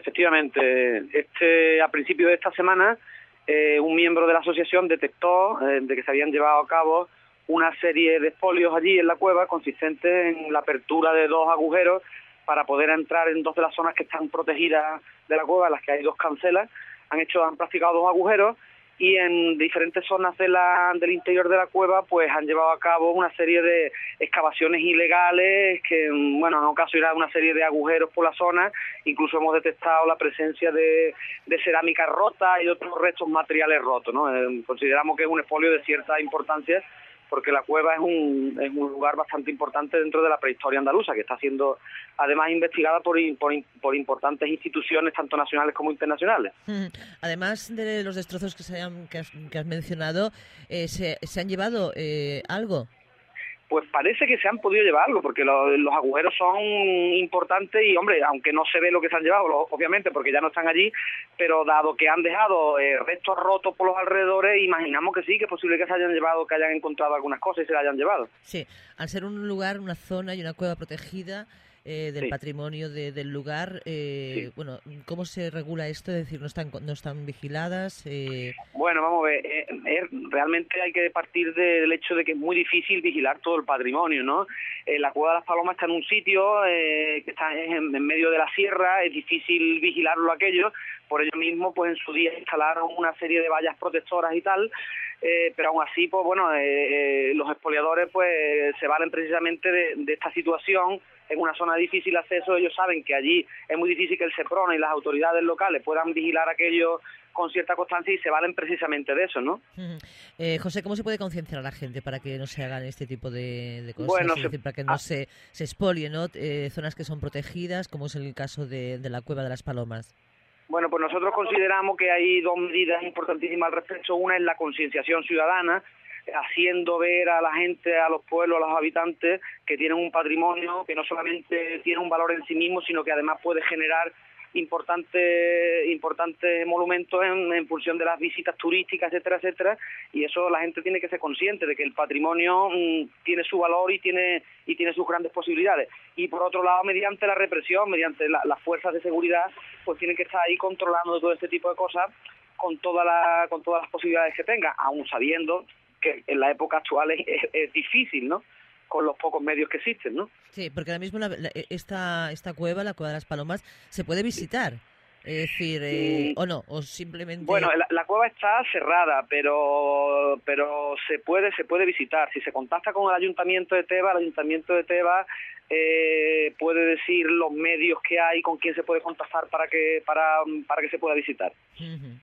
efectivamente. A principio de esta semana, un miembro de la asociación detectó de que se habían llevado a cabo una serie de expolios allí en la cueva, consistentes en la apertura de 2 agujeros para poder entrar en 2 de las zonas que están protegidas de la cueva, en las que hay 2 cancelas. Han practicado 2 agujeros y en diferentes zonas del interior de la cueva pues han llevado a cabo una serie de excavaciones ilegales que, bueno, han ocasionado una serie de agujeros por la zona. Incluso hemos detectado la presencia de cerámica rota y otros restos materiales rotos, ¿no? Consideramos que es un expolio de cierta importancia, porque la cueva es un lugar bastante importante dentro de la prehistoria andaluza, que está siendo además investigada por importantes instituciones, tanto nacionales como internacionales. Además de los destrozos que has mencionado, ¿se han llevado algo? Pues parece que se han podido llevar algo, porque los agujeros son importantes y, hombre, aunque no se ve lo que se han llevado, obviamente, porque ya no están allí, pero dado que han dejado restos rotos por los alrededores, imaginamos que sí, que es posible que se hayan llevado, que hayan encontrado algunas cosas y se las hayan llevado. Sí, al ser un lugar, una zona y una cueva protegida del Sí, patrimonio del lugar, sí. bueno, ¿cómo se regula esto? Es decir, no están vigiladas. Bueno, vamos a ver, realmente hay que partir del hecho de que es muy difícil vigilar todo el patrimonio, ¿no? La Cueva de las Palomas está en un sitio que está en medio de la sierra, es difícil vigilarlo aquello, por ello mismo, pues en su día instalaron una serie de vallas protectoras y tal, pero aún así, pues bueno, los expoliadores pues se valen precisamente de esta situación. En una zona de difícil acceso, ellos saben que allí es muy difícil que el SEPRONA y las autoridades locales puedan vigilar aquello con cierta constancia, y se valen precisamente de eso, ¿no? José, ¿cómo se puede concienciar a la gente para que no se hagan este tipo de cosas? Bueno, Es decir, para que no se expolien, ¿no? Zonas que son protegidas, como es el caso de la Cueva de las Palomas. Bueno, pues nosotros consideramos que hay 2 medidas importantísimas al respecto. Una es la concienciación ciudadana, haciendo ver a la gente, a los pueblos, a los habitantes, que tienen un patrimonio que no solamente tiene un valor en sí mismo, sino que además puede generar importantes monumentos en función de las visitas turísticas, etcétera, etcétera, y eso la gente tiene que ser consciente de que el patrimonio tiene su valor y tiene sus grandes posibilidades. Y por otro lado, mediante la represión, mediante las fuerzas de seguridad, pues tienen que estar ahí controlando todo este tipo de cosas con todas las posibilidades que tengan, aún sabiendo que en la época actual es difícil, ¿no?, con los pocos medios que existen, ¿no? Sí, porque ahora mismo esta cueva, la Cueva de las Palomas, se puede visitar. Es decir, o no, o Bueno, simplemente... la cueva está cerrada, pero se puede visitar. Si se contacta con el Ayuntamiento de Teba, el Ayuntamiento de Teba puede decir los medios que hay, con quién se puede contactar para que se pueda visitar.